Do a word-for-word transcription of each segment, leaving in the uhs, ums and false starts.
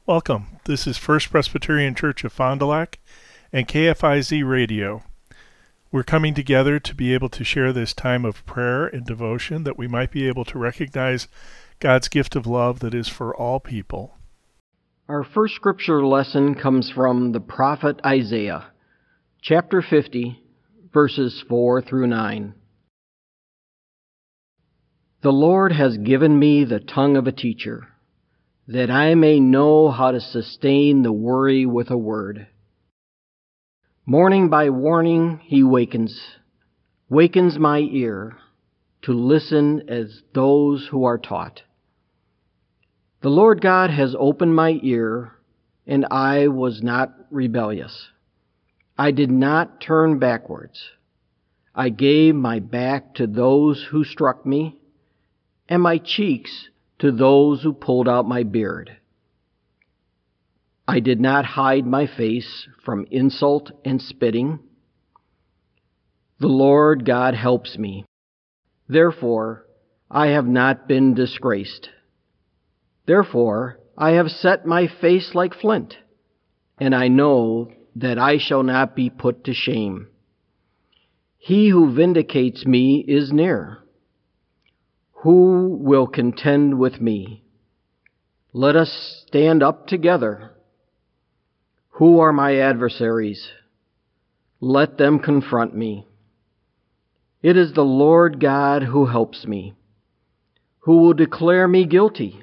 Welcome. This is First Presbyterian Church of Fond du Lac and K F I Z Radio. We're coming together to be able to share this time of prayer and devotion that we might be able to recognize God's gift of love that is for all people. Our first scripture lesson comes from the prophet Isaiah, chapter fifty, verses four through nine. The Lord has given me the tongue of a teacher, that I may know how to sustain the weary with a word. Morning by warning he wakens, wakens my ear, to listen as those who are taught. The Lord God has opened my ear, and I was not rebellious. I did not turn backwards. I gave my back to those who struck me, and my cheeks to those who pulled out my beard. I did not hide my face from insult and spitting. The Lord God helps me. Therefore, I have not been disgraced. Therefore, I have set my face like flint, and I know that I shall not be put to shame. He who vindicates me is near. Who will contend with me? Let us stand up together. Who are my adversaries? Let them confront me. It is the Lord God who helps me, who will declare me guilty.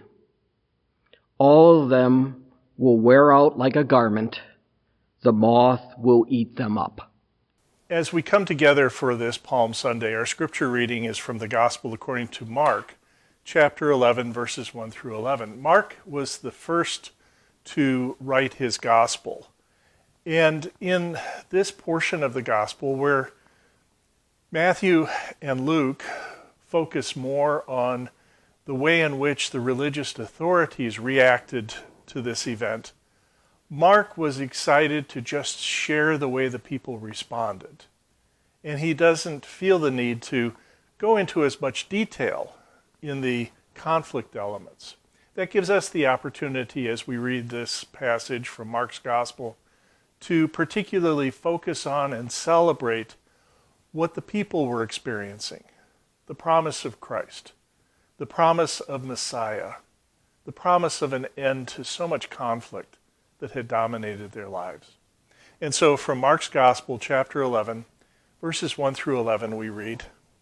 All of them will wear out like a garment. The moth will eat them up. As we come together for this Palm Sunday, our scripture reading is from the Gospel according to Mark, chapter eleven, verses one through eleven. Mark was the first to write his Gospel. And in this portion of the Gospel, where Matthew and Luke focus more on the way in which the religious authorities reacted to this event, Mark was excited to just share the way the people responded. And he doesn't feel the need to go into as much detail in the conflict elements. That gives us the opportunity, as we read this passage from Mark's Gospel, to particularly focus on and celebrate what the people were experiencing. The promise of Christ, the promise of Messiah, the promise of an end to so much conflict that had dominated their lives. And so from Mark's Gospel, chapter eleven, verses one through eleven, we read,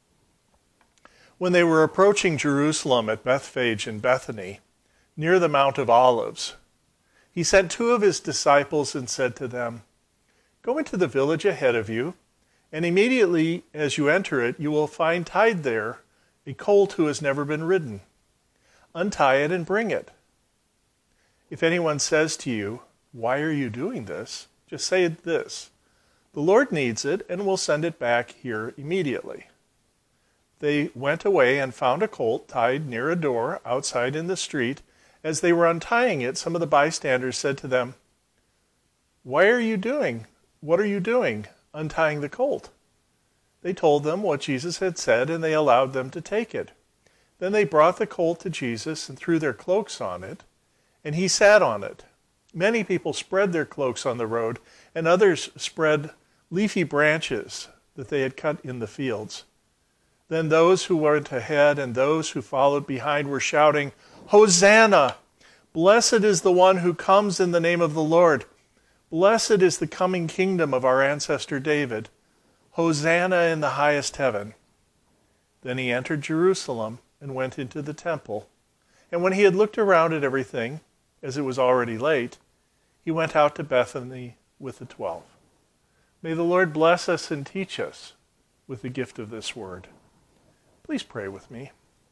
When they were approaching Jerusalem at Bethphage and Bethany, near the Mount of Olives, he sent two of his disciples and said to them, Go into the village ahead of you, and immediately as you enter it, you will find tied there a colt who has never been ridden. Untie it and bring it. If anyone says to you, Why are you doing this? Just say this, The Lord needs it and will send it back here immediately. They went away and found a colt tied near a door outside in the street. As they were untying it, some of the bystanders said to them, Why are you doing? What are you doing, untying the colt? They told them what Jesus had said, and they allowed them to take it. Then they brought the colt to Jesus and threw their cloaks on it, and he sat on it. Many people spread their cloaks on the road, and others spread leafy branches that they had cut in the fields. Then those who went ahead and those who followed behind were shouting, Hosanna! Blessed is the one who comes in the name of the Lord. Blessed is the coming kingdom of our ancestor David. Hosanna in the highest heaven. Then he entered Jerusalem and went into the temple. And when he had looked around at everything, as it was already late, he went out to Bethany with the twelve. May the Lord bless us and teach us with the gift of this word. Please pray with me.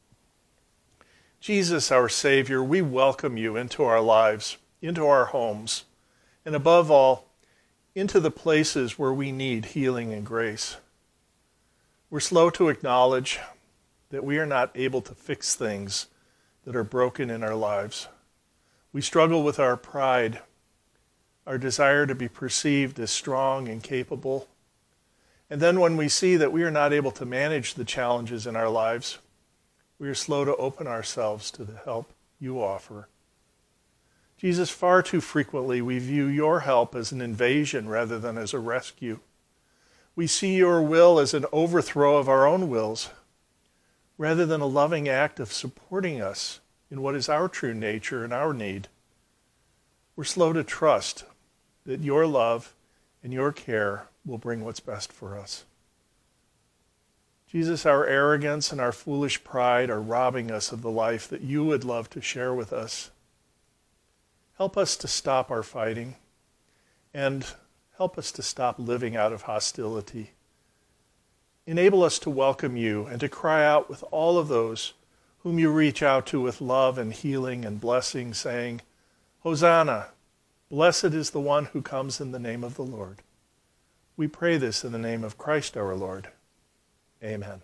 Jesus, our Savior, we welcome you into our lives, into our homes, and above all, into the places where we need healing and grace. We're slow to acknowledge that we are not able to fix things that are broken in our lives. We struggle with our pride, our desire to be perceived as strong and capable. And then when we see that we are not able to manage the challenges in our lives, we are slow to open ourselves to the help you offer. Jesus, far too frequently we view your help as an invasion rather than as a rescue. We see your will as an overthrow of our own wills, rather than a loving act of supporting us in what is our true nature and our need. We're slow to trust that your love and your care will bring what's best for us. Jesus, our arrogance and our foolish pride are robbing us of the life that you would love to share with us. Help us to stop our fighting and help us to stop living out of hostility. Enable us to welcome you and to cry out with all of those whom you reach out to with love and healing and blessing, saying, Hosanna, blessed is the one who comes in the name of the Lord. We pray this in the name of Christ our Lord. Amen.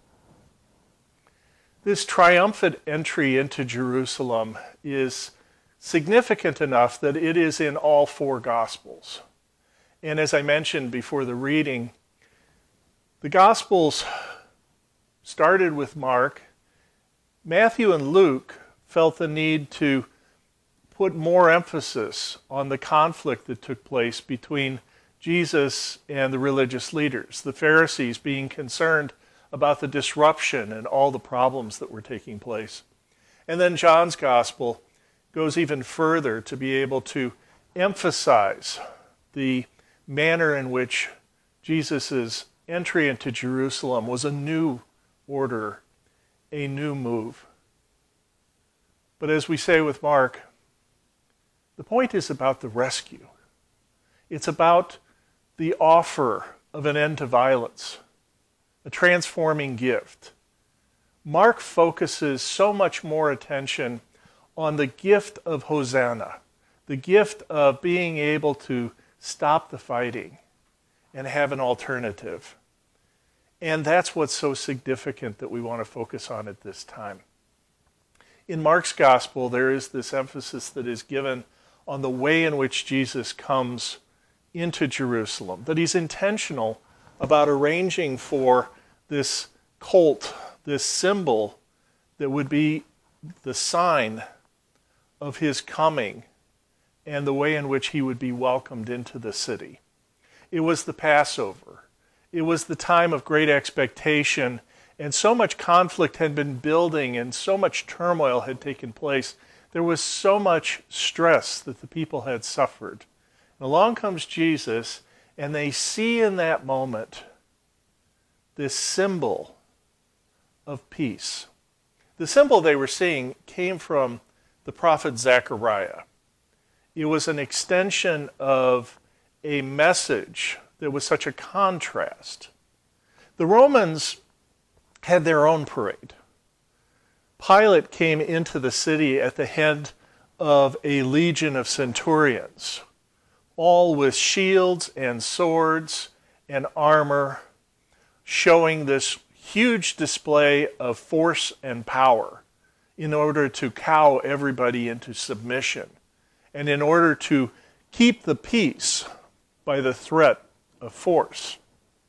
This triumphant entry into Jerusalem is significant enough that it is in all four Gospels. And as I mentioned before the reading, the Gospels started with Mark. Matthew and Luke felt the need to put more emphasis on the conflict that took place between Jesus and the religious leaders, the Pharisees being concerned about the disruption and all the problems that were taking place. And then John's Gospel goes even further to be able to emphasize the manner in which Jesus' entry into Jerusalem was a new order, a new move. But as we say with Mark, the point is about the rescue. It's about the offer of an end to violence, a transforming gift. Mark focuses so much more attention on the gift of Hosanna, the gift of being able to stop the fighting and have an alternative. And that's what's so significant that we want to focus on at this time. In Mark's Gospel, there is this emphasis that is given on the way in which Jesus comes into Jerusalem, that he's intentional about arranging for this colt, this symbol that would be the sign of his coming and the way in which he would be welcomed into the city. It was the Passover. It was the time of great expectation, and so much conflict had been building and so much turmoil had taken place. There was so much stress that the people had suffered. And along comes Jesus, and they see in that moment this symbol of peace. The symbol they were seeing came from the prophet Zechariah. It was an extension of a message that was such a contrast. The Romans had their own parade. Pilate came into the city at the head of a legion of centurions, all with shields and swords and armor, showing this huge display of force and power in order to cow everybody into submission and in order to keep the peace by the threat of force.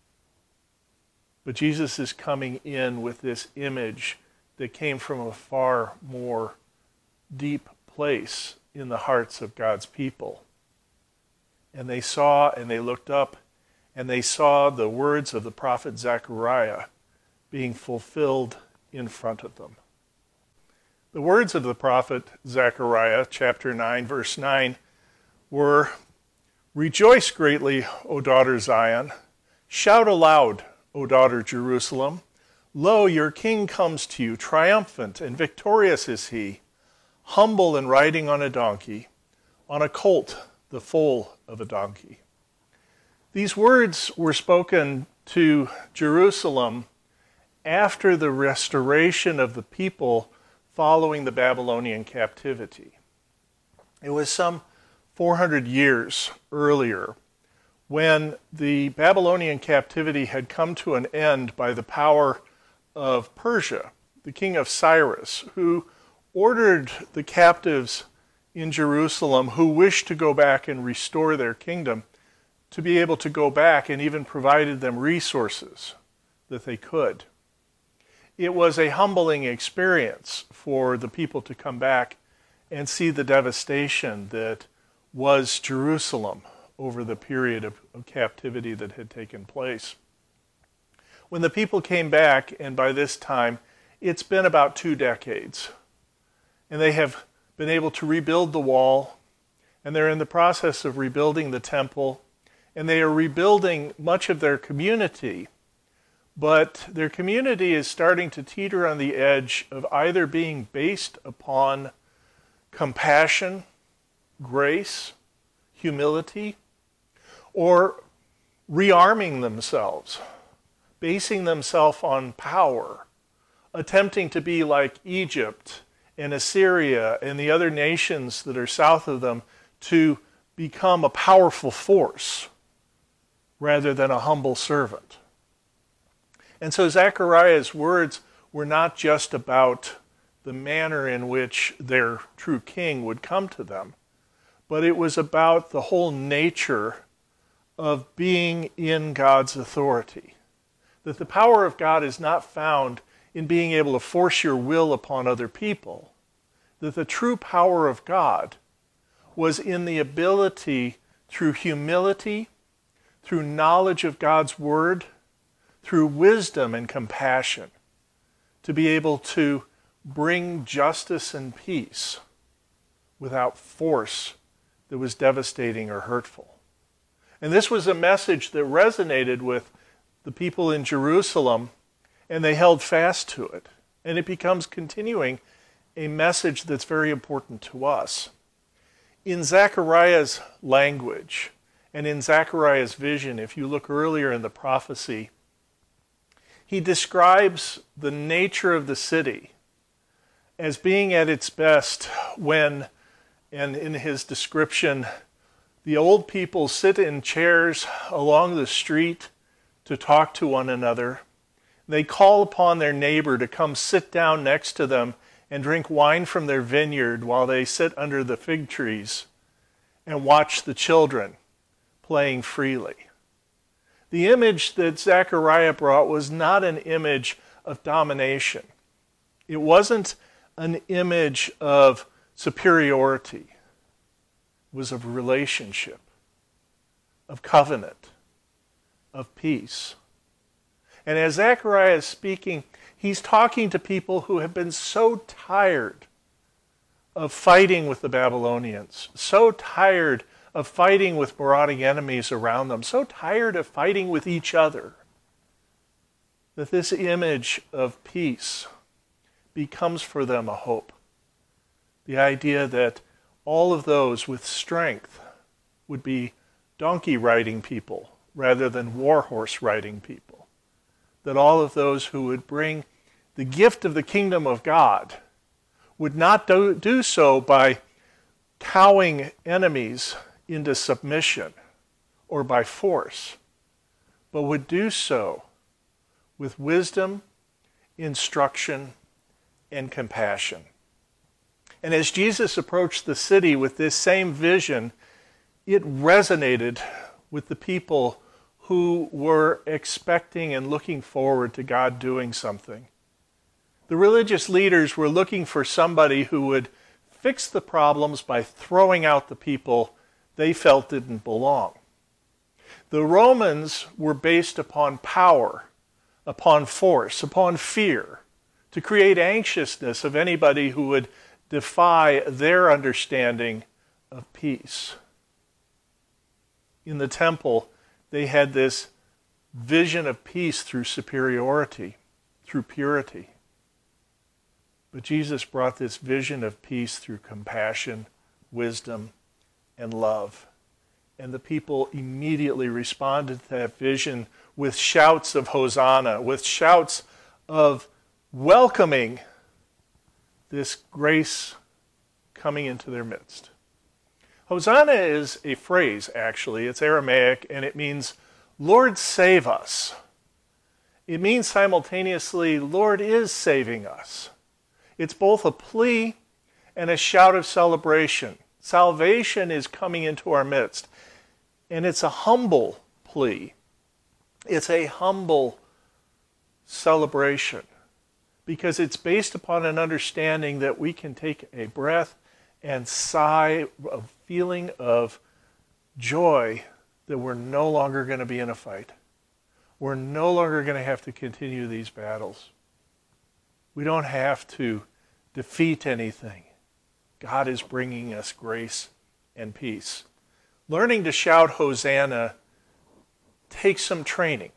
But Jesus is coming in with this image that came from a far more deep place in the hearts of God's people. And they saw and they looked up and they saw the words of the prophet Zechariah being fulfilled in front of them. The words of the prophet Zechariah, chapter nine, verse nine, were, "Rejoice greatly, O daughter Zion. Shout aloud, O daughter Jerusalem. Lo, your king comes to you, triumphant and victorious is he, humble and riding on a donkey, on a colt, the foal of a donkey." These words were spoken to Jerusalem after the restoration of the people following the Babylonian captivity. It was some four hundred years earlier when the Babylonian captivity had come to an end by the power of Persia, the king of Cyrus, who ordered the captives in Jerusalem who wished to go back and restore their kingdom to be able to go back, and even provided them resources that they could. It was a humbling experience for the people to come back and see the devastation that was Jerusalem over the period of, of captivity that had taken place. When the people came back, and by this time it's been about two decades, and they have been able to rebuild the wall, and they're in the process of rebuilding the temple, and they are rebuilding much of their community, but their community is starting to teeter on the edge of either being based upon compassion, grace, humility, or rearming themselves, basing themselves on power, attempting to be like Egypt and Assyria and the other nations that are south of them, to become a powerful force rather than a humble servant. And so Zechariah's words were not just about the manner in which their true king would come to them, but it was about the whole nature of being in God's authority. That the power of God is not found in being able to force your will upon other people. That the true power of God was in the ability, through humility, through knowledge of God's word, through wisdom and compassion, to be able to bring justice and peace without force that was devastating or hurtful. And this was a message that resonated with the people in Jerusalem, and they held fast to it. And it becomes continuing a message that's very important to us. In Zechariah's language and in Zechariah's vision, if you look earlier in the prophecy, he describes the nature of the city as being at its best when, and in his description, the old people sit in chairs along the street to talk to one another. They call upon their neighbor to come sit down next to them and drink wine from their vineyard while they sit under the fig trees and watch the children playing freely. The image that Zechariah brought was not an image of domination. It wasn't an image of superiority. It was of relationship, of covenant, of peace. And as Zechariah is speaking, he's talking to people who have been so tired of fighting with the Babylonians, so tired of fighting with marauding enemies around them, so tired of fighting with each other, that this image of peace becomes for them a hope. The idea that all of those with strength would be donkey riding people rather than war horse riding people. That all of those who would bring the gift of the kingdom of God would not do, do so by cowing enemies into submission or by force, but would do so with wisdom, instruction, and compassion. And as Jesus approached the city with this same vision, it resonated with the people who were expecting and looking forward to God doing something. The religious leaders were looking for somebody who would fix the problems by throwing out the people they felt didn't belong. The Romans were based upon power, upon force, upon fear, to create anxiousness of anybody who would defy their understanding of peace. In the temple, they had this vision of peace through superiority, through purity. But Jesus brought this vision of peace through compassion, wisdom, and love. And the people immediately responded to that vision with shouts of Hosanna, with shouts of welcoming this grace coming into their midst. Hosanna is a phrase, actually. It's Aramaic, and it means, Lord, save us. It means simultaneously, Lord is saving us. It's both a plea and a shout of celebration. Salvation is coming into our midst, and it's a humble plea. It's a humble celebration, because it's based upon an understanding that we can take a breath and sigh, a feeling of joy that we're no longer going to be in a fight. We're no longer going to have to continue these battles. We don't have to defeat anything. God is bringing us grace and peace. Learning to shout Hosanna takes some training.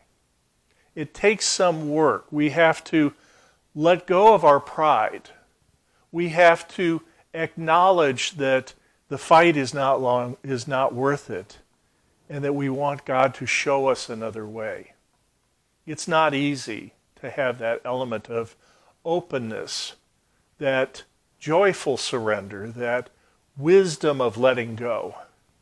It takes some work. We have to let go of our pride. We have to acknowledge that the fight is not long, is not worth it, and that we want God to show us another way. It's not easy to have that element of openness, that joyful surrender, that wisdom of letting go.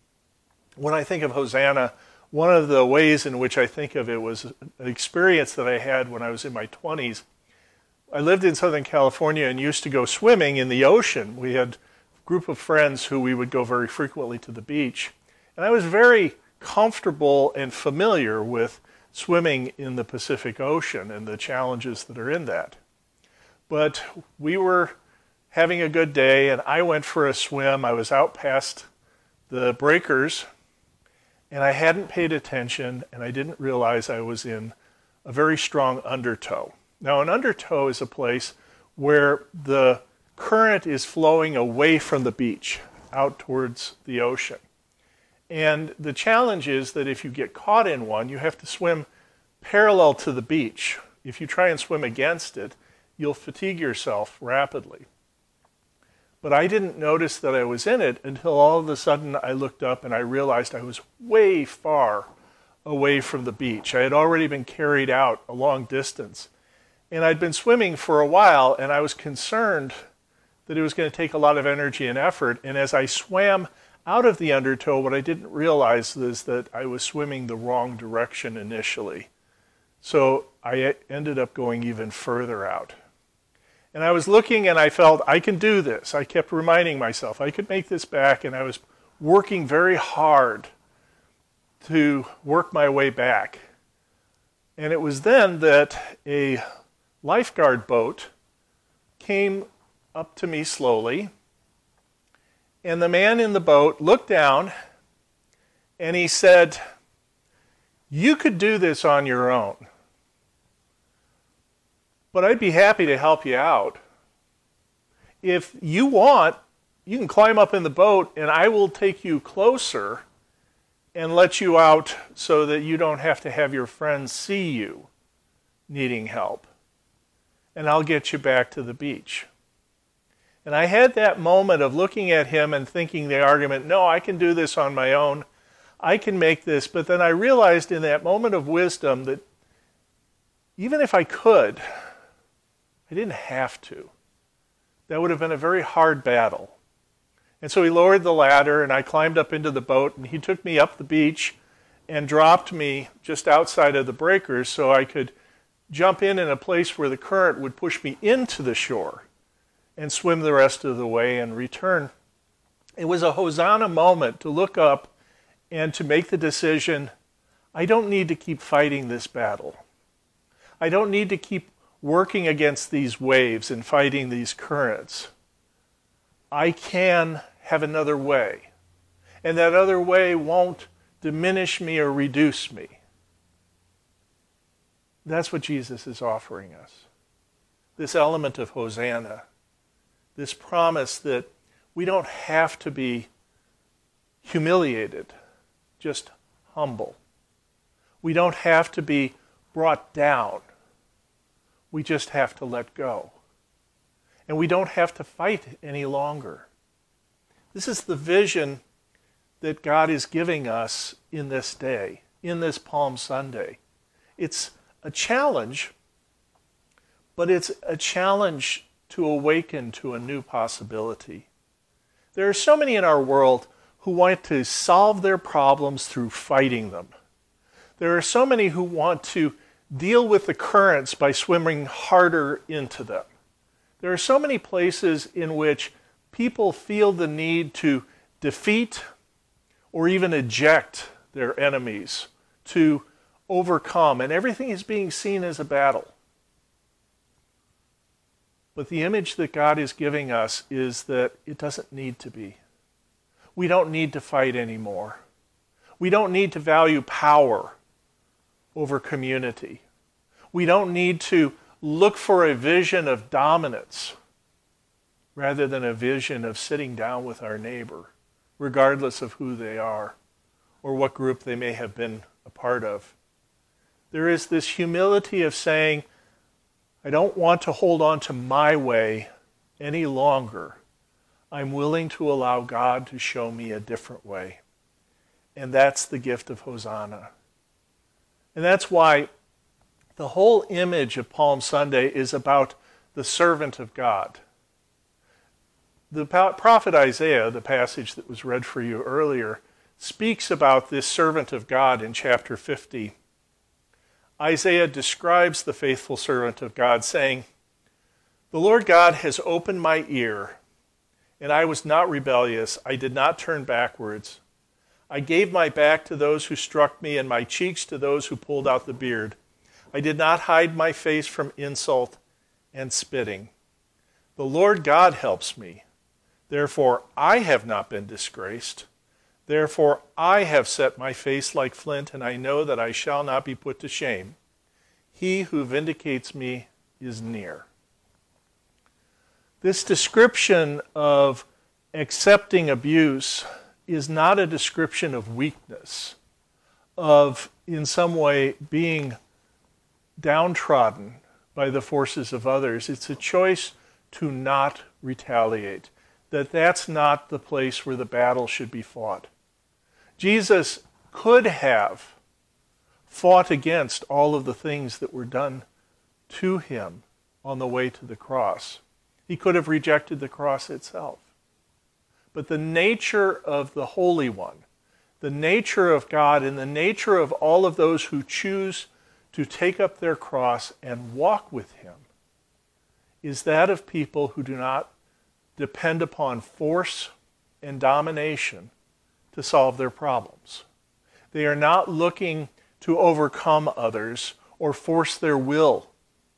When I think of Hosanna, one of the ways in which I think of it was an experience that I had when I was in my twenties. I lived in Southern California and used to go swimming in the ocean. We had a group of friends who we would go very frequently to the beach. And I was very comfortable and familiar with swimming in the Pacific Ocean and the challenges that are in that. But we were having a good day, and I went for a swim. I was out past the breakers, and I hadn't paid attention, and I didn't realize I was in a very strong undertow. Now, an undertow is a place where the current is flowing away from the beach out towards the ocean. And the challenge is that if you get caught in one, you have to swim parallel to the beach. If you try and swim against it, you'll fatigue yourself rapidly. But I didn't notice that I was in it until all of a sudden I looked up and I realized I was way far away from the beach. I had already been carried out a long distance. And I'd been swimming for a while, and I was concerned that it was going to take a lot of energy and effort. And as I swam out of the undertow, what I didn't realize is that I was swimming the wrong direction initially. So I ended up going even further out. And I was looking and I felt, I can do this. I kept reminding myself, I could make this back, and I was working very hard to work my way back. And it was then that a lifeguard boat came up to me slowly, and the man in the boat looked down and he said, "You could do this on your own, but I'd be happy to help you out. If you want, you can climb up in the boat and I will take you closer and let you out so that you don't have to have your friends see you needing help. And I'll get you back to the beach." And I had that moment of looking at him and thinking the argument, no, I can do this on my own. I can make this. But then I realized in that moment of wisdom that even if I could, I didn't have to. That would have been a very hard battle. And so he lowered the ladder, and I climbed up into the boat, and he took me up the beach and dropped me just outside of the breakers so I could jump in in a place where the current would push me into the shore and swim the rest of the way and return. It was a Hosanna moment to look up and to make the decision, I don't need to keep fighting this battle. I don't need to keep working against these waves and fighting these currents. I can have another way. And that other way won't diminish me or reduce me. That's what Jesus is offering us. This element of Hosanna. This promise that we don't have to be humiliated, just humble. We don't have to be brought down. We just have to let go. And we don't have to fight any longer. This is the vision that God is giving us in this day, in this Palm Sunday. It's a challenge, but it's a challenge to awaken to a new possibility. There are so many in our world who want to solve their problems through fighting them. There are so many who want to deal with the currents by swimming harder into them. There are so many places in which people feel the need to defeat or even eject their enemies, to overcome, and everything is being seen as a battle. But the image that God is giving us is that it doesn't need to be. We don't need to fight anymore. We don't need to value power over community. We don't need to look for a vision of dominance rather than a vision of sitting down with our neighbor, regardless of who they are or what group they may have been a part of. There is this humility of saying, I don't want to hold on to my way any longer. I'm willing to allow God to show me a different way. And that's the gift of Hosanna. And that's why the whole image of Palm Sunday is about the servant of God. The prophet Isaiah, the passage that was read for you earlier, speaks about this servant of God in chapter fifty. Isaiah describes the faithful servant of God, saying, "The Lord God has opened my ear, and I was not rebellious. I did not turn backwards. I gave my back to those who struck me, and my cheeks to those who pulled out the beard. I did not hide my face from insult and spitting. The Lord God helps me. Therefore I have not been disgraced. Therefore I have set my face like flint, and I know that I shall not be put to shame. He who vindicates me is near." This description of accepting abuse is not a description of weakness, of in some way being downtrodden by the forces of others. It's a choice to not retaliate, that that's not the place where the battle should be fought. Jesus could have fought against all of the things that were done to him on the way to the cross. He could have rejected the cross itself. But the nature of the Holy One, the nature of God, and the nature of all of those who choose to take up their cross and walk with him is that of people who do not depend upon force and domination to solve their problems. They are not looking to overcome others or force their will.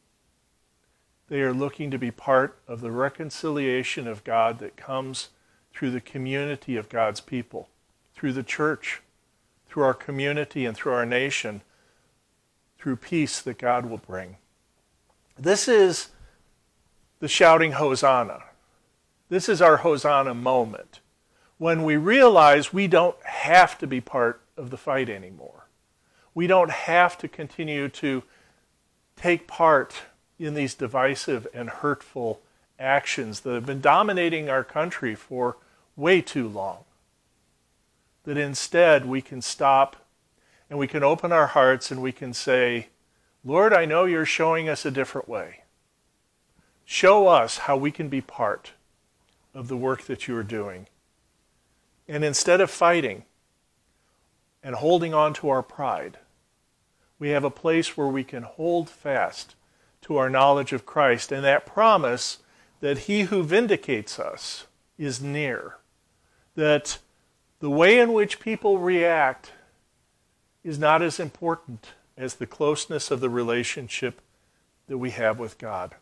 They are looking to be part of the reconciliation of God that comes through the community of God's people, through the church, through our community and through our nation, through peace that God will bring. This is the shouting Hosanna. This is our Hosanna moment, when we realize we don't have to be part of the fight anymore. We don't have to continue to take part in these divisive and hurtful actions that have been dominating our country for way too long. That instead we can stop and we can open our hearts and we can say, Lord, I know you're showing us a different way. Show us how we can be part of the work that you are doing. And instead of fighting and holding on to our pride, we have a place where we can hold fast to our knowledge of Christ and that promise that he who vindicates us is near. That the way in which people react is not as important as the closeness of the relationship that we have with God.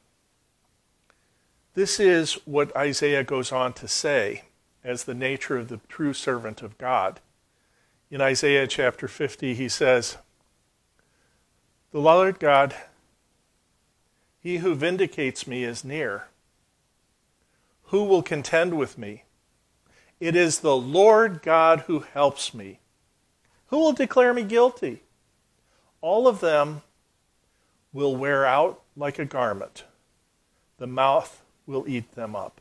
This is what Isaiah goes on to say as the nature of the true servant of God. In Isaiah chapter fifty, he says, "The Lord God, he who vindicates me is near. Who will contend with me? It is the Lord God who helps me. Who will declare me guilty? All of them will wear out like a garment. The mouth will eat them up."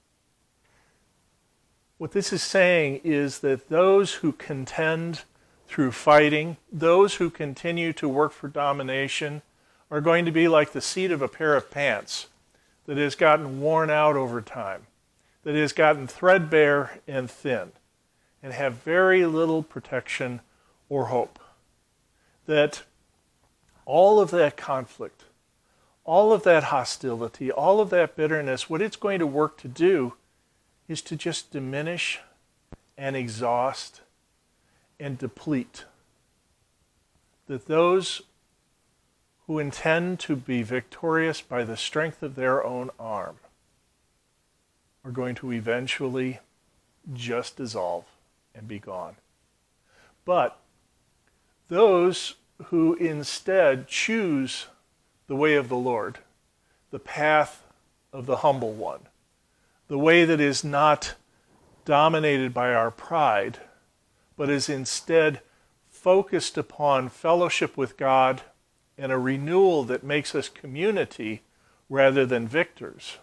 What this is saying is that those who contend through fighting, those who continue to work for domination, are going to be like the seat of a pair of pants that has gotten worn out over time, that has gotten threadbare and thin, and have very little protection or hope. That all of that conflict, all of that hostility, all of that bitterness, what it's going to work to do is to just diminish and exhaust and deplete. That those who intend to be victorious by the strength of their own arm are going to eventually just dissolve and be gone. But those who instead choose the way of the Lord, the path of the humble one, the way that is not dominated by our pride, but is instead focused upon fellowship with God and a renewal that makes us community rather than victors,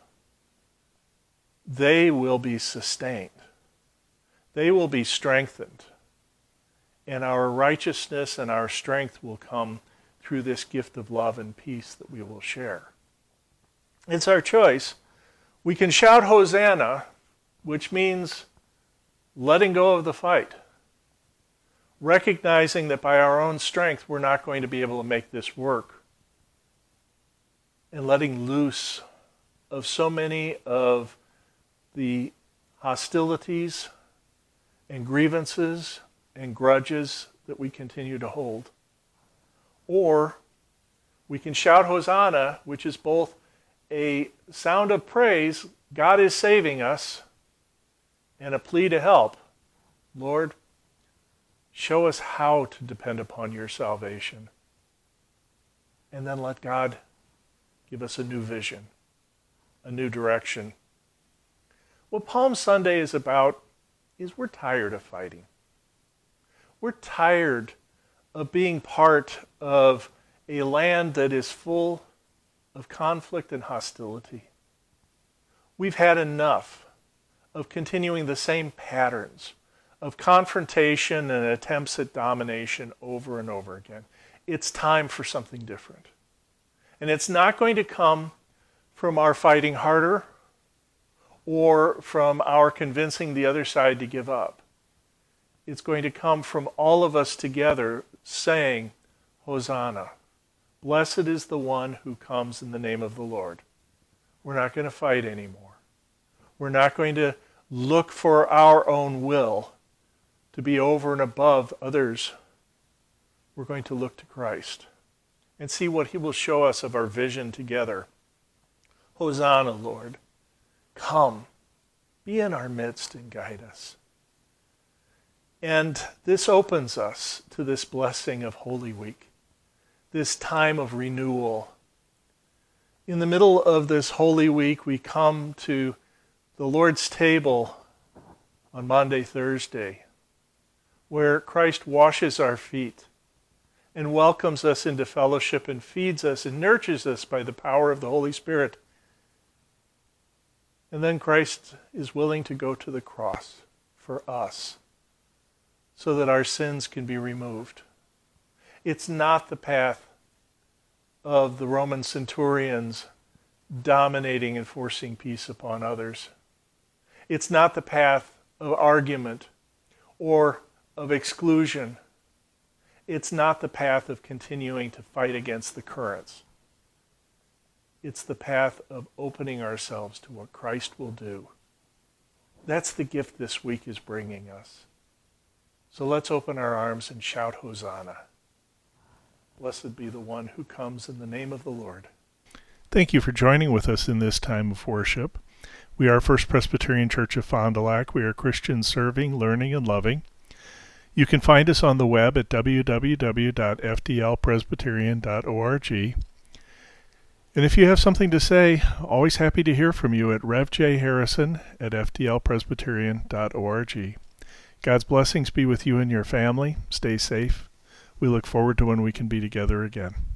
they will be sustained. They will be strengthened. And our righteousness and our strength will come through this gift of love and peace that we will share. It's our choice. We can shout Hosanna, which means letting go of the fight, recognizing that by our own strength we're not going to be able to make this work, and letting loose of so many of the hostilities and grievances and grudges that we continue to hold. Or we can shout Hosanna, which is both a sound of praise, God is saving us, and a plea to help. Lord, show us how to depend upon your salvation. And then let God give us a new vision, a new direction. What Palm Sunday is about is we're tired of fighting. We're tired of being part of a land that is full of conflict and hostility. We've had enough of continuing the same patterns of confrontation and attempts at domination over and over again. It's time for something different. And it's not going to come from our fighting harder or from our convincing the other side to give up. It's going to come from all of us together saying, Hosanna. Blessed is the one who comes in the name of the Lord. We're not going to fight anymore. We're not going to look for our own will to be over and above others. We're going to look to Christ and see what he will show us of our vision together. Hosanna, Lord. Come, be in our midst and guide us. And this opens us to this blessing of Holy Week, this time of renewal. In the middle of this Holy Week, we come to the Lord's table on Maundy, Thursday, where Christ washes our feet and welcomes us into fellowship and feeds us and nurtures us by the power of the Holy Spirit. And then Christ is willing to go to the cross for us so that our sins can be removed. It's not the path of the Roman centurions dominating and forcing peace upon others. It's not the path of argument or of exclusion. It's not the path of continuing to fight against the currents. It's the path of opening ourselves to what Christ will do. That's the gift this week is bringing us. So let's open our arms and shout Hosanna. Blessed be the one who comes in the name of the Lord. Thank you for joining with us in this time of worship. We are First Presbyterian Church of Fond du Lac. We are Christians serving, learning, and loving. You can find us on the web at w w w dot f d l presbyterian dot org. And if you have something to say, always happy to hear from you at rev j harrison at f d l presbyterian dot org. God's blessings be with you and your family. Stay safe. We look forward to when we can be together again.